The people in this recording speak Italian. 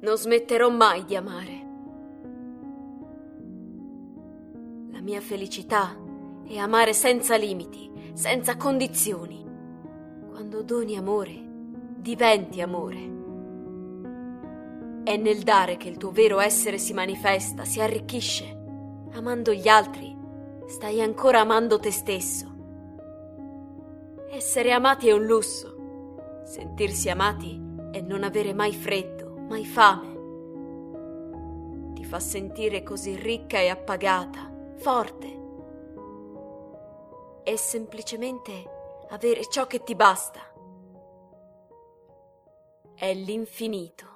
Non smetterò mai di amare. La mia felicità è amare senza limiti, senza condizioni. Quando doni amore, diventi amore. È nel dare che il tuo vero essere si manifesta, si arricchisce. Amando gli altri, stai ancora amando te stesso. Essere amati è un lusso. Sentirsi amati è non avere mai freddo, mai fame. Ti fa sentire così ricca e appagata, forte. È semplicemente avere ciò che ti basta. È l'infinito.